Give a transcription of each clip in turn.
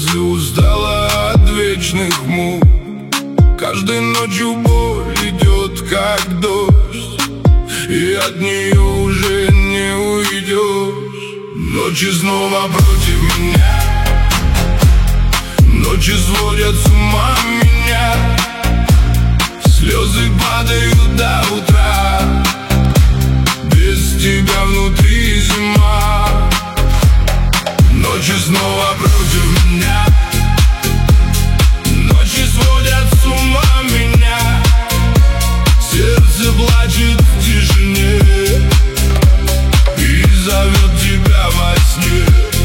Если устала от вечных мук, каждой ночью боль идет как дождь, и от нее уже не уйдешь. Ночи снова против меня, ночи сводят с ума меня. Слезы падают до утра, без тебя внутри зима. Ночи снова против меня, ночи сводят с ума меня. Сердце плачет в тишине и зовет тебя во сне.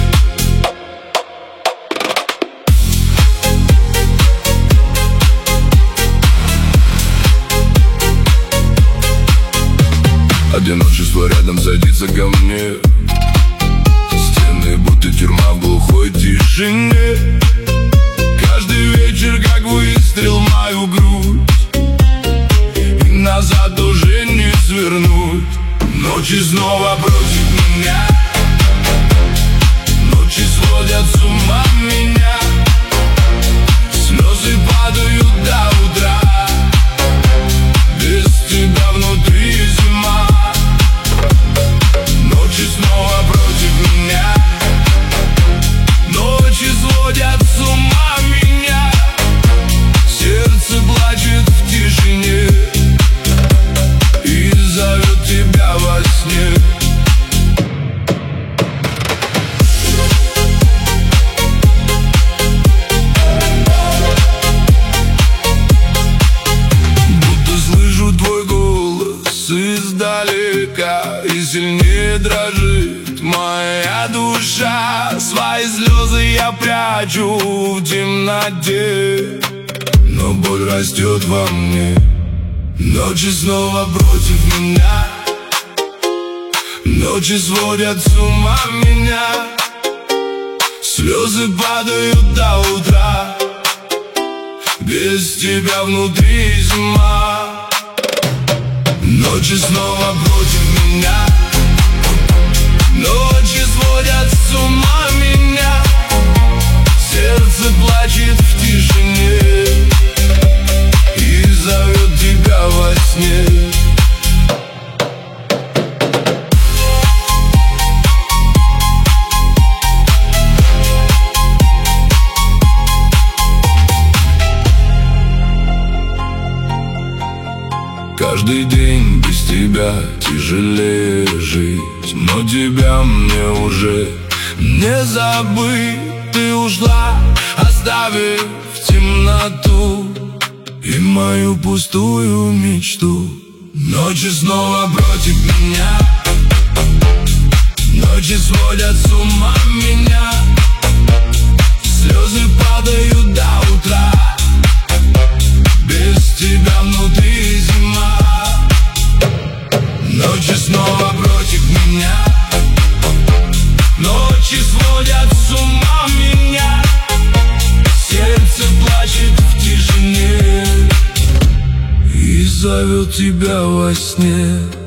Одиночество рядом садится ко мне, стены будто тюрьма в глухой тишине. Каждый вечер как выстрел в мою грудь, и назад уже не свернуть. Ночи снова против меня, ночи сводят с ума меня. Слезы падают до утра, без тебя внутри зима. Ночи снова против меня, ночи сводят с ума меня. Сердце плачет в тишине и зовет тебя во сне. Будто слышу твой голос издалека, и сильнее дрожит моя душа. Свои слезы я прячу в темноте, но боль растет во мне. Ночи снова против меня, ночи сводят с ума меня. Слезы падают до утра, без тебя внутри зима. Ночи снова против меня, ночи сводят с ума меня. Сердце плачет в тишине и зовет тебя во сне. Каждый день без тебя тяжелее жить, но тебя мне уже не забыть. Ты ушла, оставив темноту и мою пустую мечту. Ночи снова против меня, ночи сводят с ума меня. Слезы падают до утра, без тебя внутри зима. Ночи снова против меня, ночи сводят с ума меня. Сердце плачет в тишине и зовет тебя во сне.